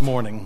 Morning.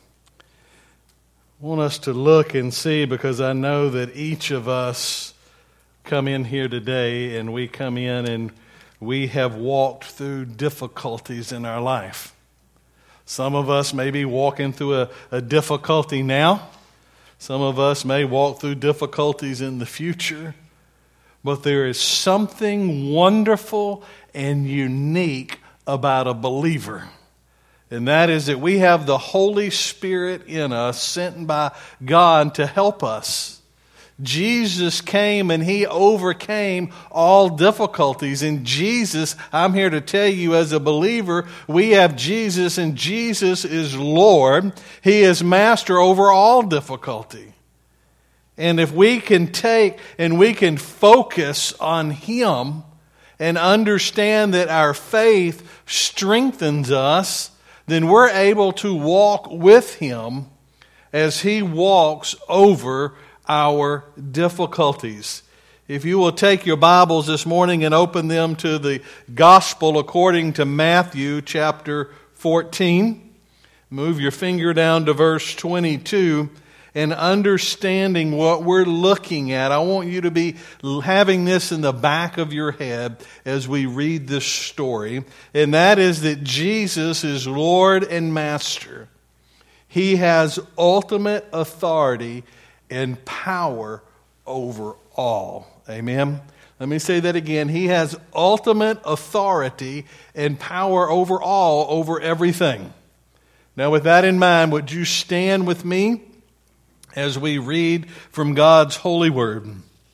I want us to look and see, because I know that each of us come in here today and we come in and we have walked through difficulties in our life. Some of us may be walking through a difficulty now. Some of us may walk through difficulties in the future. But there is something wonderful and unique about a believer. And that is that we have the Holy Spirit in us, sent by God to help us. Jesus came and He overcame all difficulties. And Jesus, I'm here to tell you as a believer, we have Jesus, and Jesus is Lord. He is master over all difficulty. And if we can take and we can focus on Him and understand that our faith strengthens us, then we're able to walk with Him as He walks over our difficulties. If you will take your Bibles this morning and open them to the Gospel according to Matthew chapter 14, move your finger down to verse 22, and understanding what we're looking at. I want you to be having this in the back of your head as we read this story. And that is that Jesus is Lord and Master. He has ultimate authority and power over all. Amen? Let me say that again. He has ultimate authority and power over all, over everything. Now, with that in mind, would you stand with me as we read from God's holy word?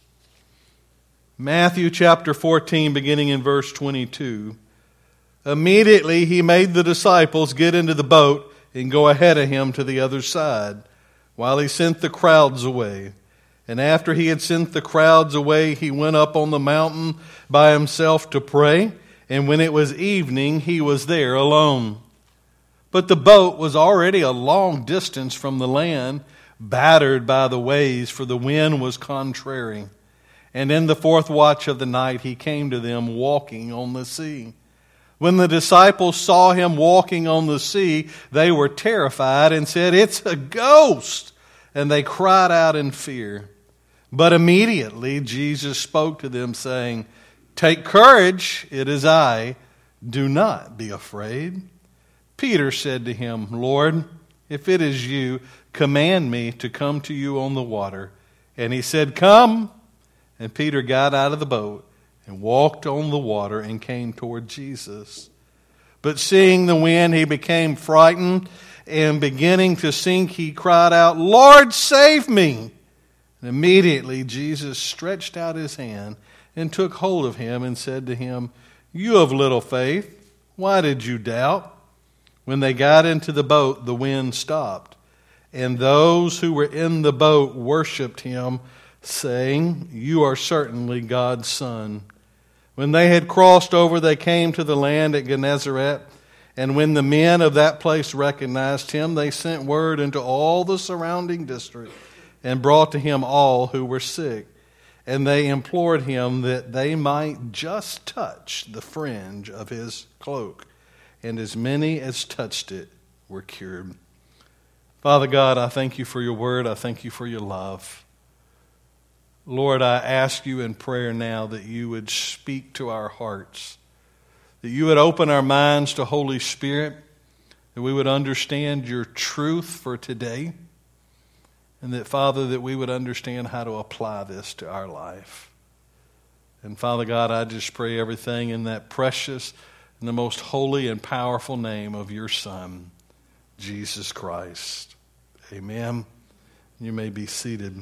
Matthew chapter 14, beginning in verse 22. Immediately He made the disciples get into the boat and go ahead of Him to the other side, while He sent the crowds away. And after He had sent the crowds away, He went up on the mountain by Himself to pray. And when it was evening, He was there alone. But the boat was already a long distance from the land, battered by the waves, for the wind was contrary. And in the fourth watch of the night He came to them walking on the sea. When the disciples saw Him walking on the sea, they were terrified and said, "It's a ghost!" And they cried out in fear. But immediately Jesus spoke to them, saying, "Take courage, it is I. Do not be afraid." Peter said to Him, "Lord, if it is You, command me to come to You on the water." And He said, "Come." And Peter got out of the boat and walked on the water and came toward Jesus. But seeing the wind, he became frightened, and beginning to sink, he cried out, "Lord, save me!" And immediately Jesus stretched out His hand and took hold of him and said to him, "You of little faith, why did you doubt?" When they got into the boat, the wind stopped. And those who were in the boat worshipped Him, saying, "You are certainly God's Son." When they had crossed over, they came to the land at Gennesaret. And when the men of that place recognized Him, they sent word into all the surrounding district and brought to Him all who were sick. And they implored Him that they might just touch the fringe of His cloak. And as many as touched it were cured. Father God, I thank You for Your word. I thank You for Your love. Lord, I ask You in prayer now that You would speak to our hearts, that You would open our minds to Holy Spirit, that we would understand Your truth for today, and that, Father, that we would understand how to apply this to our life. And Father God, I just pray everything in that precious and the most holy and powerful name of Your Son, Jesus Christ. Amen. You may be seated.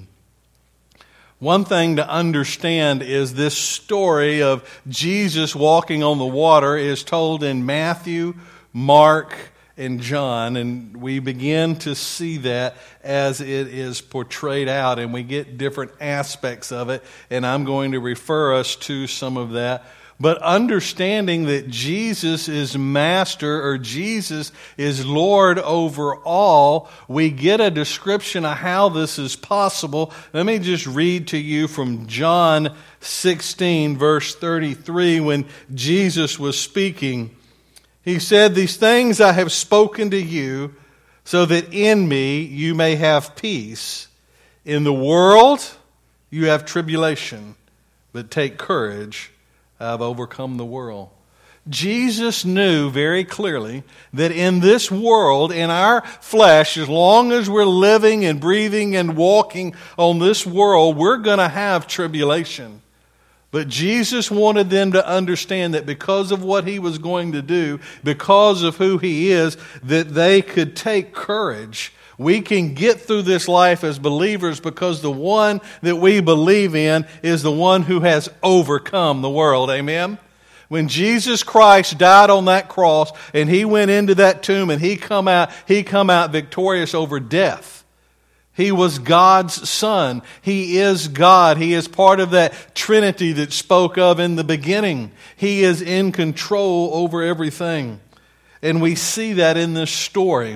One thing to understand is this story of Jesus walking on the water is told in Matthew, Mark, and John, and we begin to see that as it is portrayed out, and we get different aspects of it, and I'm going to refer us to some of that. But understanding that Jesus is master, or Jesus is Lord over all, we get a description of how this is possible. Let me just read to you from John 16, verse 33, when Jesus was speaking. He said, "These things I have spoken to you so that in me you may have peace. In the world you have tribulation, but take courage, I have overcome the world. Jesus knew very clearly that in this world, in our flesh, as long as we're living and breathing and walking on this world, we're going to have tribulation. But Jesus wanted them to understand that because of what he was going to do, because of who he is, that they could take courage. We can get through this life as believers because the one that we believe in is the one who has overcome the world. Amen? When Jesus Christ died on that cross and he went into that tomb and he come out victorious over death. He was God's Son. He is God. He is part of that Trinity that spoke of in the beginning. He is in control over everything. And we see that in this story.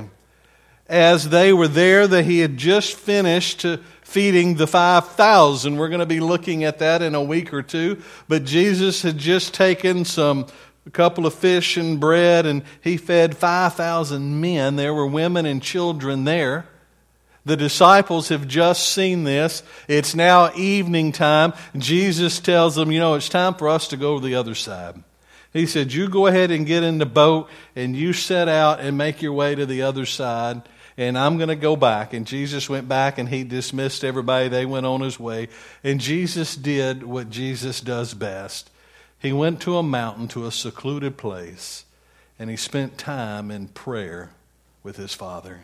As they were there, that he had just finished feeding the 5,000. We're going to be looking at that in a week or two. But Jesus had just taken a couple of fish and bread, and he fed 5,000 men. There were women and children there. The disciples have just seen this. It's now evening time. Jesus tells them, it's time for us to go to the other side. He said, you go ahead and get in the boat, and you set out and make your way to the other side. And I'm going to go back. And Jesus went back and he dismissed everybody. They went on his way. And Jesus did what Jesus does best. He went to a mountain, to a secluded place, and he spent time in prayer with his Father.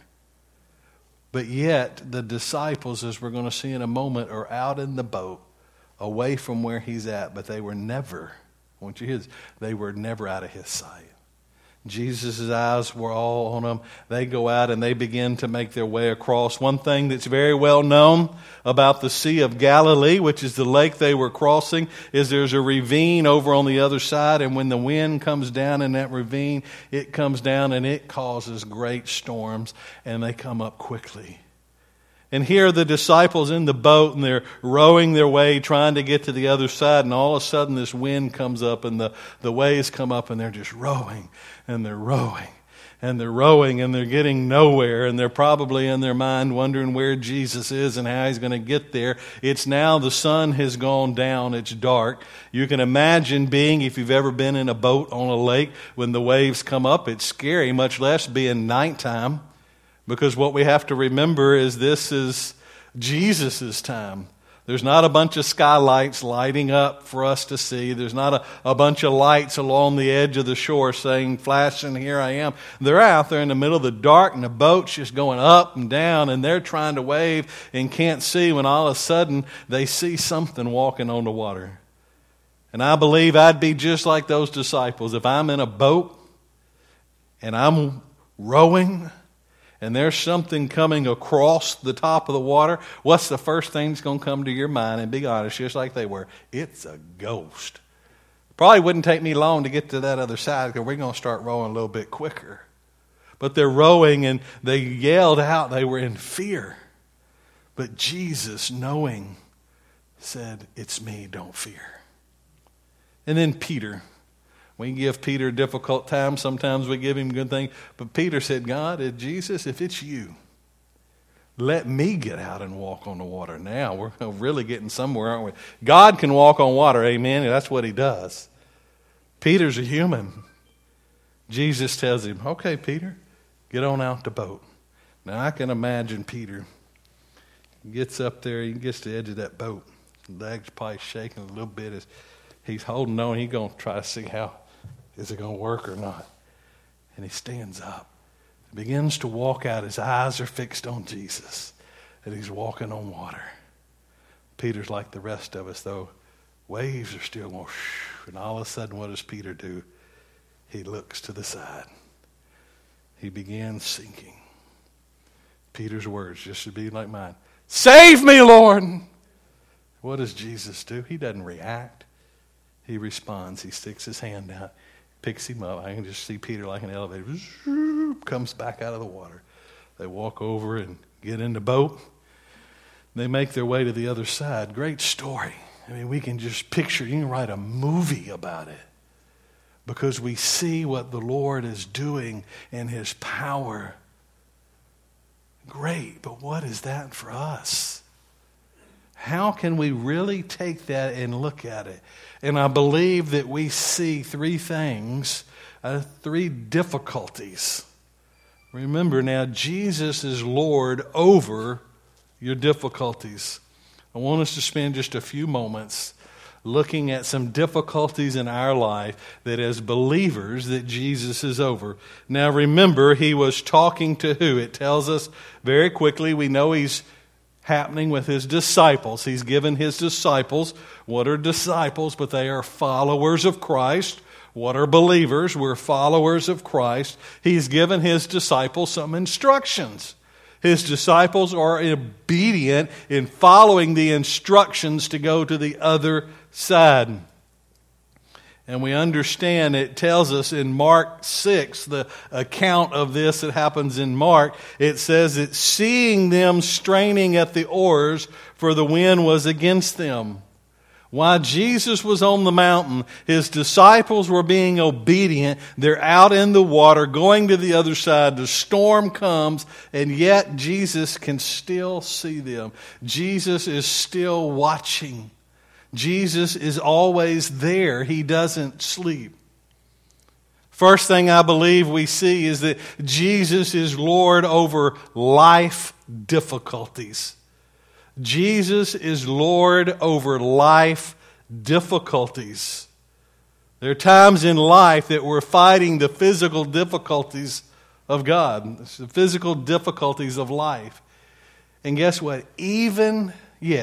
But yet, the disciples, as we're going to see in a moment, are out in the boat, away from where he's at. But they were never, I want you to hear this, they were never out of his sight. Jesus' eyes were all on them. They go out and they begin to make their way across. One thing that's very well known about the Sea of Galilee, which is the lake they were crossing, is there's a ravine over on the other side. And when the wind comes down in that ravine, it comes down and it causes great storms. And they come up quickly. And here are the disciples in the boat, and they're rowing their way, trying to get to the other side. And all of a sudden, this wind comes up, and the waves come up, and they're just rowing, and they're rowing, and they're rowing, and they're getting nowhere. And they're probably in their mind wondering where Jesus is and how he's going to get there. It's now the sun has gone down. It's dark. You can imagine being, if you've ever been in a boat on a lake, when the waves come up, it's scary, much less being nighttime. Because what we have to remember is this is Jesus' time. There's not a bunch of skylights lighting up for us to see. There's not a bunch of lights along the edge of the shore saying, flashing, here I am. They're out there in the middle of the dark, and the boat's just going up and down, and they're trying to wave and can't see, when all of a sudden they see something walking on the water. And I believe I'd be just like those disciples. If I'm in a boat and I'm rowing, and there's something coming across the top of the water, what's the first thing that's going to come to your mind? And be honest, just like they were, it's a ghost. Probably wouldn't take me long to get to that other side, because we're going to start rowing a little bit quicker. But they're rowing, and they yelled out. They were in fear. But Jesus, knowing, said, it's me, don't fear. And then Peter. We give Peter a difficult time. Sometimes we give him good things. But Peter said, God, Jesus, if it's you, let me get out and walk on the water now. We're really getting somewhere, aren't we? God can walk on water, amen, and that's what he does. Peter's a human. Jesus tells him, okay, Peter, get on out the boat. Now, I can imagine Peter gets up there, he gets to the edge of that boat. His legs probably shaking a little bit as he's holding on. He's going to try to see how is it going to work or not. And he stands up, begins to walk out. His eyes are fixed on Jesus, and he's walking on water. Peter's like the rest of us, though. Waves are still going, shh, and all of a sudden, what does Peter do? He looks to the side. He begins sinking. Peter's words just should be like mine. Save me, Lord! What does Jesus do? He doesn't react. He responds. He sticks his hand out, picks him up. I can just see Peter like an elevator. Comes back out of the water. They walk over and get in the boat. They make their way to the other side. Great story. I mean, we can just picture, you can write a movie about it. Because we see what the Lord is doing in his power. great, but what is that for us? How can we really take that and look at it? And I believe that we see three things, three difficulties. Remember now, Jesus is Lord over your difficulties. I want us to spend just a few moments looking at some difficulties in our life that as believers that Jesus is over. Now remember, he was talking to who? It tells us very quickly. We know he's happening with his disciples. He's given his disciples. What are disciples? But they are followers of Christ. What are believers? We're followers of Christ. He's given his disciples some instructions. His disciples are obedient in following the instructions to go to the other side. And we understand, it tells us in Mark 6, the account of this that happens in Mark, it says that seeing them straining at the oars, for the wind was against them. While Jesus was on the mountain, his disciples were being obedient. They're out in the water, going to the other side. The storm comes, and yet Jesus can still see them. Jesus is still watching. Jesus is always there. He doesn't sleep. First thing I believe we see is that Jesus is Lord over life difficulties. Jesus is Lord over life difficulties. There are times in life that we're fighting the physical difficulties of God, the physical difficulties of life. And guess what? Even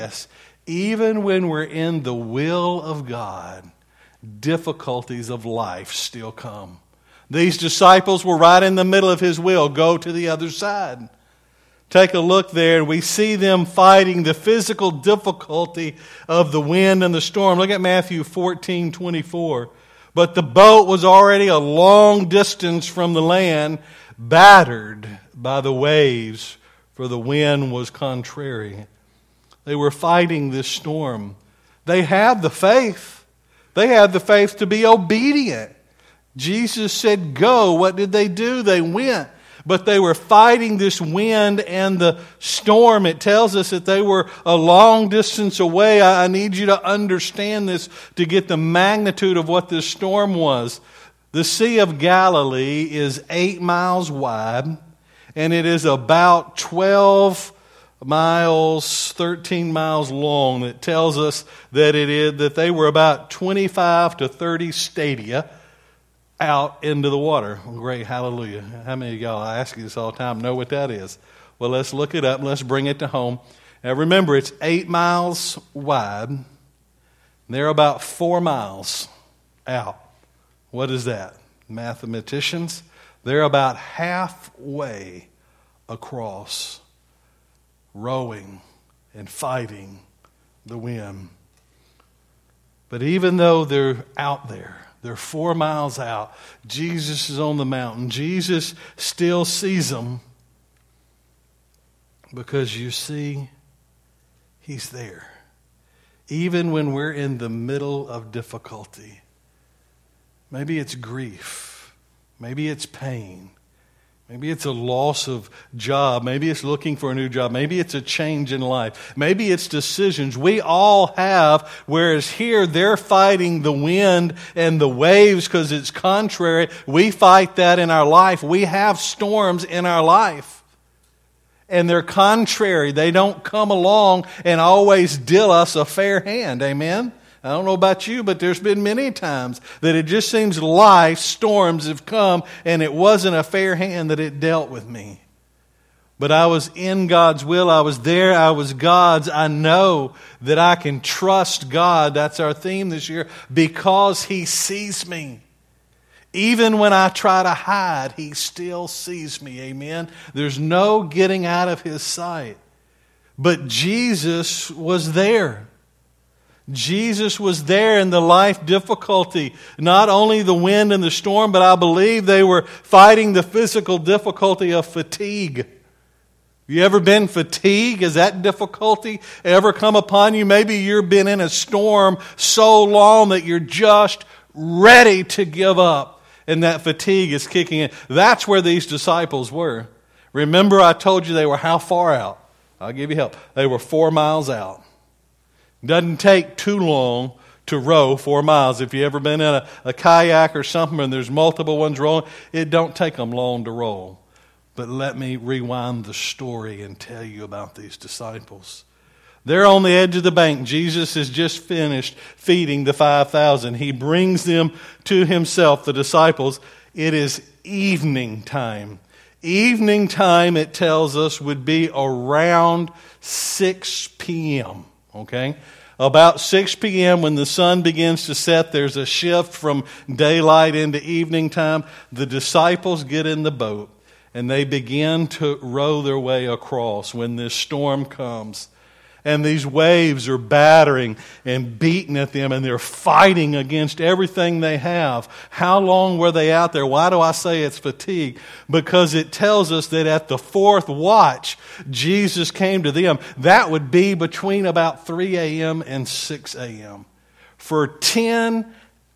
when we're in the will of God, difficulties of life still come. These disciples were right in the middle of his will. Go to the other side. Take a look there, and we see them fighting the physical difficulty of the wind and the storm. Look at Matthew 14:24. But the boat was already a long distance from the land, battered by the waves, for the wind was contrary. They were fighting this storm. They had the faith. They had the faith to be obedient. Jesus said, go. What did they do? They went. But they were fighting this wind and the storm. It tells us that they were a long distance away. I need you to understand this to get the magnitude of what this storm was. The Sea of Galilee is 8 miles wide, and it is about 12 miles, 13 miles long. It tells us that they were about 25 to 30 stadia out into the water. Great, hallelujah. How many of y'all, I ask you this all the time, know what that is? Well, let's look it up and let's bring it to home. Now remember, it's 8 miles wide. They're about 4 miles out. What is that? Mathematicians, they're about halfway across, rowing and fighting the wind. But even though they're out there, they're 4 miles out, Jesus is on the mountain. Jesus still sees them because you see, he's there. Even when we're in the middle of difficulty, maybe it's grief, maybe it's pain, maybe it's a loss of job. Maybe it's looking for a new job. Maybe it's a change in life. Maybe it's decisions. We all have, whereas here they're fighting the wind and the waves because it's contrary. We fight that in our life. We have storms in our life. And they're contrary. They don't come along and always deal us a fair hand. Amen? I don't know about you, but there's been many times that it just seems life, storms have come, and it wasn't a fair hand that it dealt with me. But I was in God's will. I was there. I was God's. I know that I can trust God. That's our theme this year, because He sees me. Even when I try to hide, He still sees me. Amen? There's no getting out of His sight. But Jesus was there. Jesus was there in the life difficulty. Not only the wind and the storm, but I believe they were fighting the physical difficulty of fatigue. You ever been fatigued? Has that difficulty ever come upon you? Maybe you've been in a storm so long that you're just ready to give up, and that fatigue is kicking in. That's where these disciples were. Remember I told you they were how far out? I'll give you help. They were 4 miles out. Doesn't take too long to row 4 miles. If you've ever been in a kayak or something and there's multiple ones rowing, it don't take them long to row. But let me rewind the story and tell you about these disciples. They're on the edge of the bank. Jesus has just finished feeding the 5,000. He brings them to himself, the disciples. It is evening time. Evening time, it tells us, would be around 6 p.m., okay? About 6 p.m. when the sun begins to set, there's a shift from daylight into evening time. The disciples get in the boat and they begin to row their way across when this storm comes. And these waves are battering and beating at them, and they're fighting against everything they have. How long were they out there? Why do I say it's fatigue? Because it tells us that at the fourth watch, Jesus came to them. That would be between about 3 a.m. and 6 a.m. For 10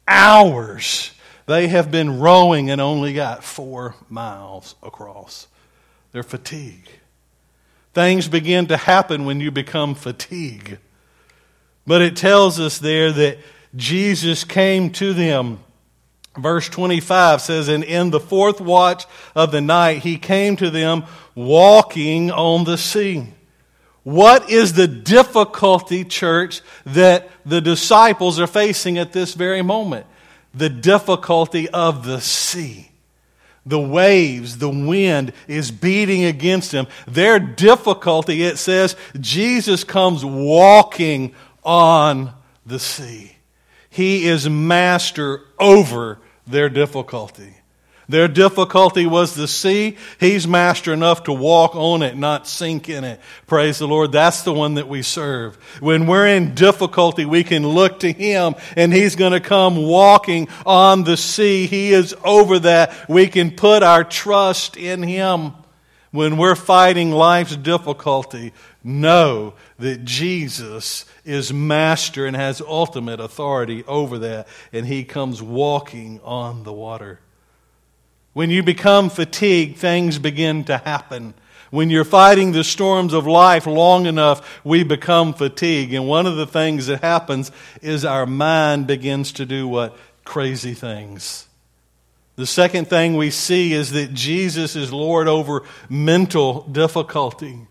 hours, they have been rowing and only got 4 miles across. They're fatigued. Things begin to happen when you become fatigued. But it tells us there that Jesus came to them. Verse 25 says, and in the fourth watch of the night, he came to them walking on the sea. What is the difficulty, church, that the disciples are facing at this very moment? The difficulty of the sea. The waves, the wind is beating against them. Their difficulty, it says, Jesus comes walking on the sea. He is master over their difficulty. Their difficulty was the sea. He's master enough to walk on it, not sink in it. Praise the Lord. That's the one that we serve. When we're in difficulty, we can look to Him, and He's going to come walking on the sea. He is over that. We can put our trust in Him. When we're fighting life's difficulty, know that Jesus is master and has ultimate authority over that, and He comes walking on the water. When you become fatigued, things begin to happen. When you're fighting the storms of life long enough, we become fatigued. And one of the things that happens is our mind begins to do what? Crazy things. The second thing we see is that Jesus is Lord over mental difficulty.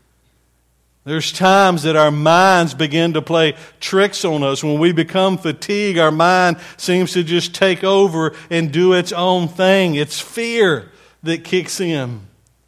There's times that our minds begin to play tricks on us. When we become fatigued, our mind seems to just take over and do its own thing. It's fear that kicks in.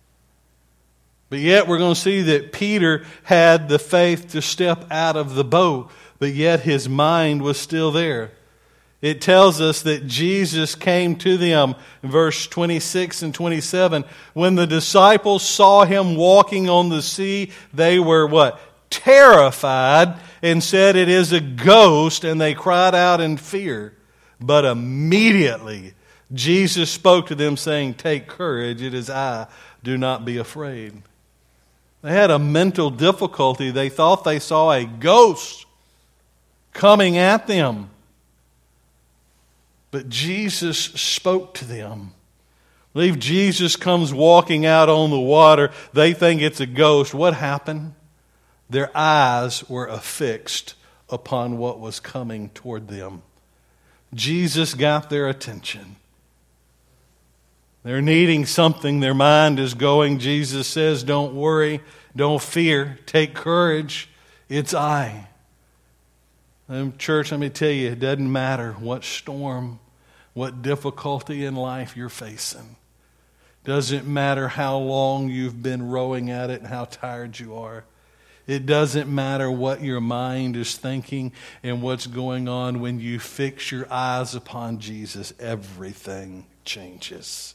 But yet we're going to see that Peter had the faith to step out of the boat, but yet his mind was still there. It tells us that Jesus came to them, in verse 26 and 27. When the disciples saw him walking on the sea, they were what? Terrified, and said, it is a ghost, and they cried out in fear. But immediately Jesus spoke to them, saying, take courage, it is I, do not be afraid. They had a mental difficulty. They thought they saw a ghost coming at them. But Jesus spoke to them. I believe Jesus comes walking out on the water. They think it's a ghost. What happened? Their eyes were affixed upon what was coming toward them. Jesus got their attention. They're needing something. Their mind is going. Jesus says, don't worry, don't fear, take courage. It's I. Church, let me tell you, it doesn't matter what storm, what difficulty in life you're facing. Doesn't matter how long you've been rowing at it and how tired you are. It doesn't matter what your mind is thinking and what's going on. When you fix your eyes upon Jesus, everything changes.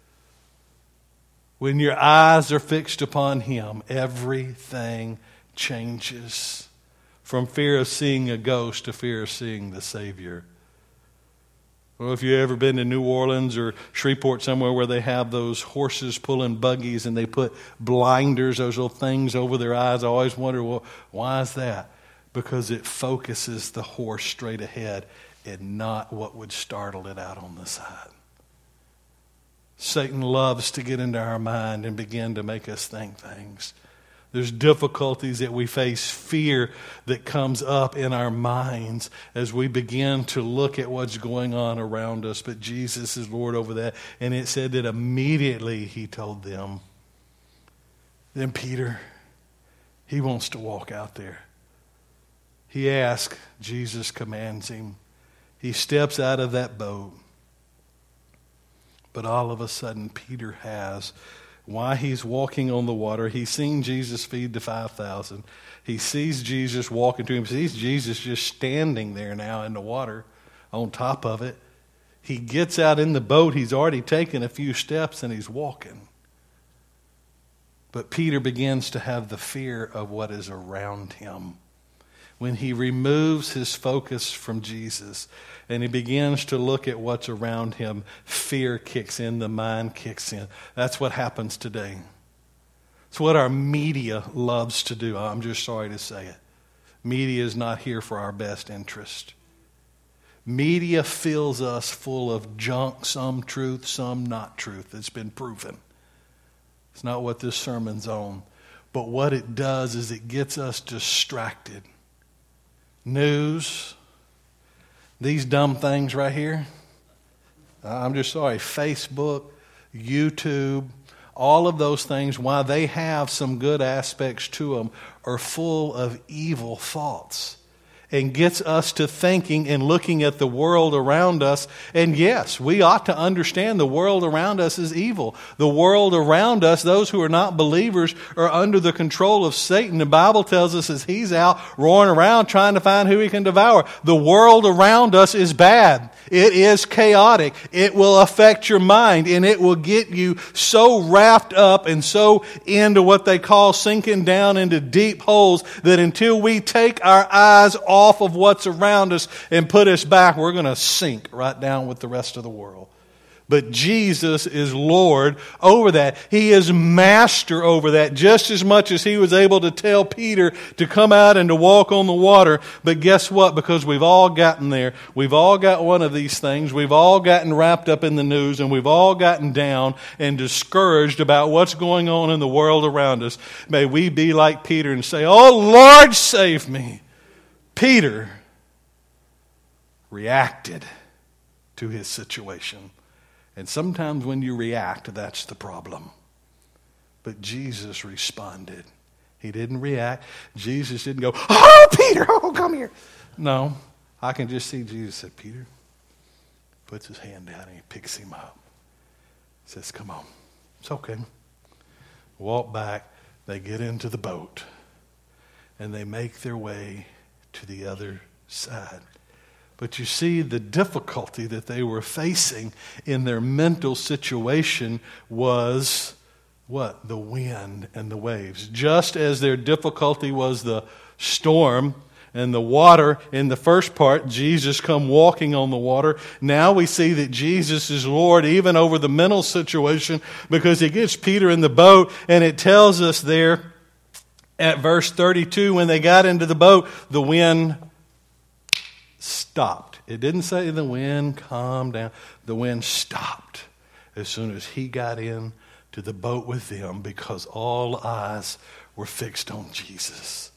When your eyes are fixed upon Him, everything changes. From fear of seeing a ghost to fear of seeing the Savior. Well, if you've ever been to New Orleans or Shreveport somewhere where they have those horses pulling buggies and they put blinders, those little things over their eyes, I always wonder, well, why is that? Because it focuses the horse straight ahead and not what would startle it out on the side. Satan loves to get into our mind and begin to make us think things. There's difficulties that we face, fear that comes up in our minds as we begin to look at what's going on around us. But Jesus is Lord over that. And it said that immediately he told them. Then Peter, he wants to walk out there. He asks, Jesus commands him. He steps out of that boat. But all of a sudden, Peter has, while he's walking on the water, he's seen Jesus feed the 5,000. He sees Jesus walking to him. He sees Jesus just standing there now in the water on top of it. He gets out in the boat. He's already taken a few steps and he's walking. But Peter begins to have the fear of what is around him. When he removes his focus from Jesus and he begins to look at what's around him, fear kicks in, the mind kicks in. That's what happens today. It's what our media loves to do. I'm just sorry to say it. Media is not here for our best interest. Media fills us full of junk, some truth, some not truth. It's been proven. It's not what this sermon's on. But what it does is it gets us distracted. News, these dumb things right here. I'm just sorry. Facebook, YouTube, all of those things, while they have some good aspects to them, are full of evil thoughts. And gets us to thinking and looking at the world around us. And yes, we ought to understand the world around us is evil. The world around us, those who are not believers, are under the control of Satan. The Bible tells us as he's out roaring around trying to find who he can devour. The world around us is bad. It is chaotic. It will affect your mind, and it will get you so wrapped up and so into what they call sinking down into deep holes that until we take our eyes off of what's around us and put us back, we're going to sink right down with the rest of the world. But Jesus is Lord over that. He is master over that, just as much as he was able to tell Peter to come out and to walk on the water. But guess what? Because we've all gotten there. We've all got one of these things. We've all gotten wrapped up in the news, and we've all gotten down and discouraged about what's going on in the world around us. May we be like Peter and say, "Oh Lord, save me." Peter reacted to his situation. And sometimes when you react, that's the problem. But Jesus responded. He didn't react. Jesus didn't go, "Oh, Peter, oh, come here." No, I can just see Jesus said, "Peter," puts his hand down and he picks him up. Says, "Come on, it's okay." Walk back. They get into the boat. And they make their way to the other side. But you see, the difficulty that they were facing in their mental situation was what? The wind and the waves. Just as their difficulty was the storm and the water in the first part, Jesus come walking on the water. Now we see that Jesus is Lord even over the mental situation, because he gets Peter in the boat, and it tells us there at verse 32, when they got into the boat, the wind stopped. It didn't say the wind calmed down. The wind stopped as soon as he got in to the boat with them, because all eyes were fixed on Jesus.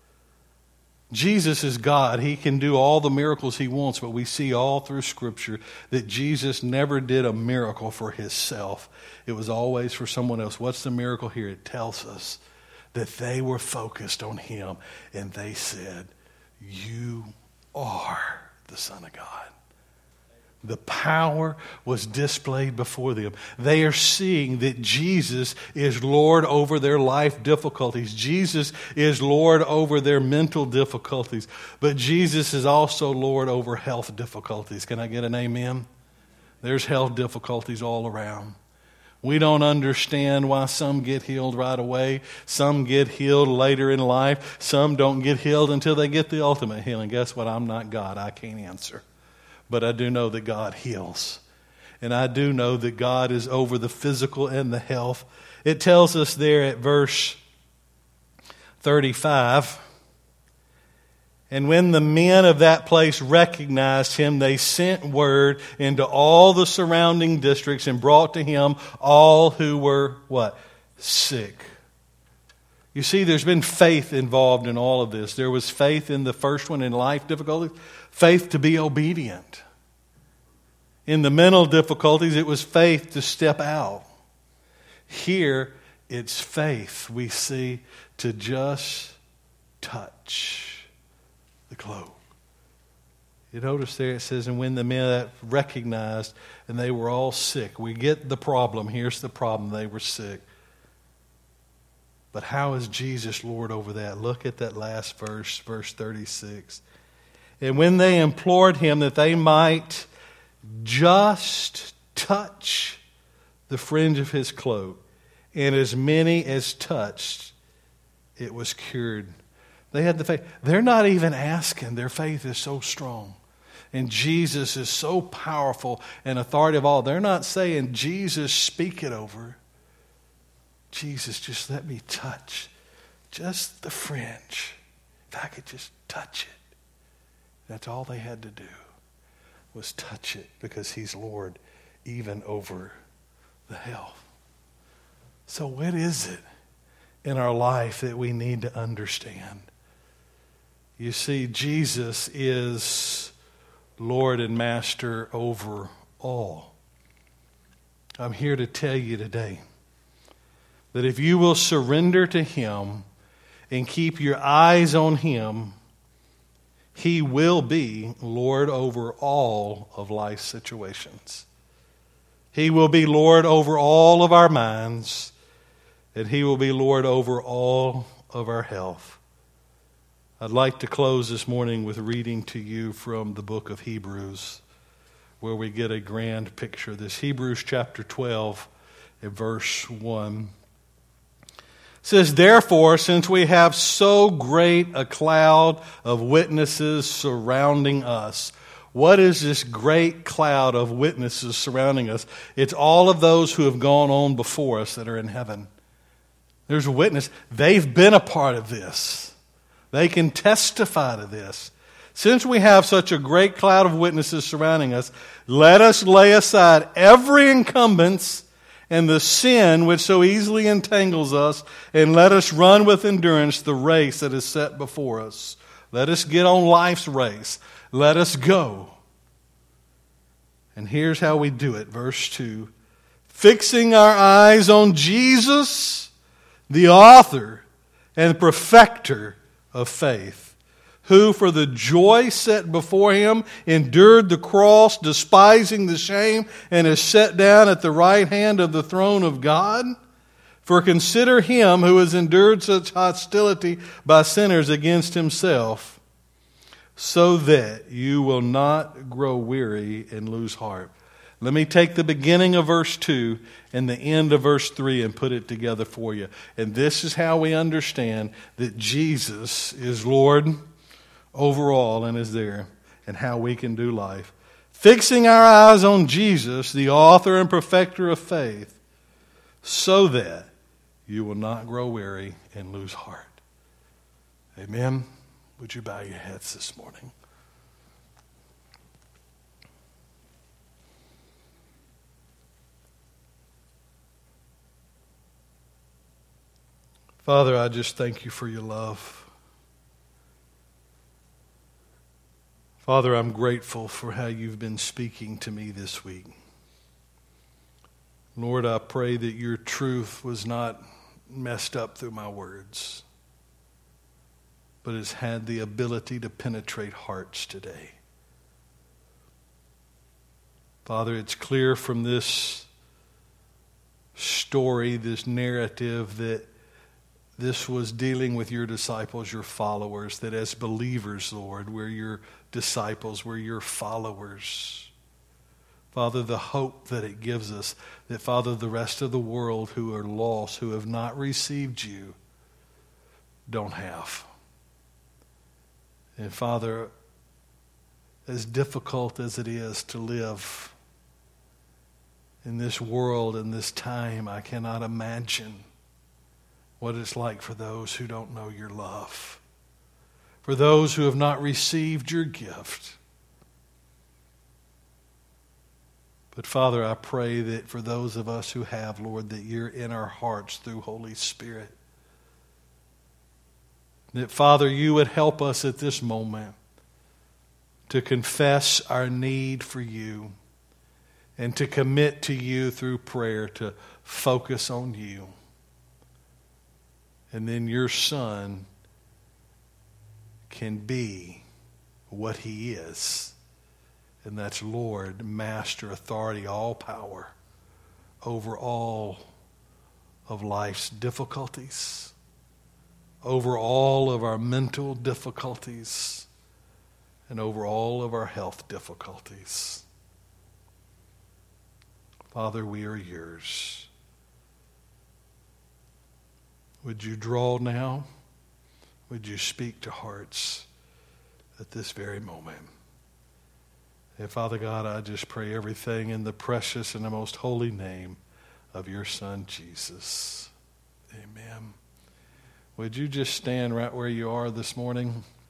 Jesus is God. He can do all the miracles he wants, but we see all through Scripture that Jesus never did a miracle for himself. It was always for someone else. What's the miracle here? It tells us that they were focused on him, and they said, "You are the Son of God." The power was displayed before them. They are seeing that Jesus is Lord over their life difficulties. Jesus is Lord over their mental difficulties. But Jesus is also Lord over health difficulties. Can I get an amen? There's health difficulties all around. We don't understand why some get healed right away. Some get healed later in life. Some don't get healed until they get the ultimate healing. Guess what? I'm not God. I can't answer. But I do know that God heals. And I do know that God is over the physical and the health. It tells us there at verse 35, And when the men of that place recognized him, they sent word into all the surrounding districts and brought to him all who were, what? Sick. You see, there's been faith involved in all of this. There was faith in the first one in life difficulties, faith to be obedient. In the mental difficulties, it was faith to step out. Here, it's faith, we see, to just touch the cloak. You notice there it says, and when the men that recognized, and they were all sick. We get the problem. Here's the problem. They were sick. But how is Jesus Lord over that? Look at that last verse, verse 36. And when they implored him that they might just touch the fringe of his cloak, and as many as touched, it was cured. They had the faith. They're not even asking. Their faith is so strong. And Jesus is so powerful and authoritative. All. They're not saying, Jesus, speak it over. Jesus, just let me touch just the fringe. If I could just touch it. That's all they had to do was touch it, because he's Lord even over the health. So what is it in our life that we need to understand? You see, Jesus is Lord and Master over all. I'm here to tell you today that if you will surrender to him and keep your eyes on him, he will be Lord over all of life's situations. He will be Lord over all of our minds, and he will be Lord over all of our health. I'd like to close this morning with reading to you from the book of Hebrews, where we get a grand picture of this. Hebrews chapter 12 and verse 1. It says, therefore, since we have so great a cloud of witnesses surrounding us. What is this great cloud of witnesses surrounding us? It's all of those who have gone on before us that are in heaven. There's a witness. They've been a part of this. They can testify to this. Since we have such a great cloud of witnesses surrounding us, let us lay aside every encumbrance and the sin which so easily entangles us, and let us run with endurance the race that is set before us. Let us get on life's race. Let us go. And here's how we do it. Verse 2. Fixing our eyes on Jesus, the author and perfecter of faith, who for the joy set before him endured the cross, despising the shame, and is set down at the right hand of the throne of God. For consider him who has endured such hostility by sinners against himself, so that you will not grow weary and lose heart. Let me take the beginning of verse 2 and the end of verse 3 and put it together for you. And this is how we understand that Jesus is Lord over all and is there, and how we can do life. Fixing our eyes on Jesus, the author and perfecter of faith, so that you will not grow weary and lose heart. Amen. Would you bow your heads this morning? Father, I just thank you for your love. Father, I'm grateful for how you've been speaking to me this week. Lord, I pray that your truth was not messed up through my words, but has had the ability to penetrate hearts today. Father, it's clear from this story, this narrative, that this was dealing with your disciples, your followers, that as believers, Lord, we're your disciples, we're your followers. Father, the hope that it gives us, that, Father, the rest of the world who are lost, who have not received you, don't have. And, Father, as difficult as it is to live in this world, in this time, I cannot imagine what it's like for those who don't know your love. for those who have not received your gift. But Father, I pray that for those of us who have, Lord, that you're in our hearts through Holy Spirit. That, Father, you would help us at this moment to confess our need for you and to commit to you through prayer, to focus on you. And then your Son can be what he is. And that's Lord, Master, Authority, all power over all of life's difficulties, over all of our mental difficulties, and over all of our health difficulties. Father, we are yours. Would you draw now? Would you speak to hearts at this very moment? And Father God, I just pray everything in the precious and the most holy name of your Son, Jesus. Amen. Would you just stand right where you are this morning?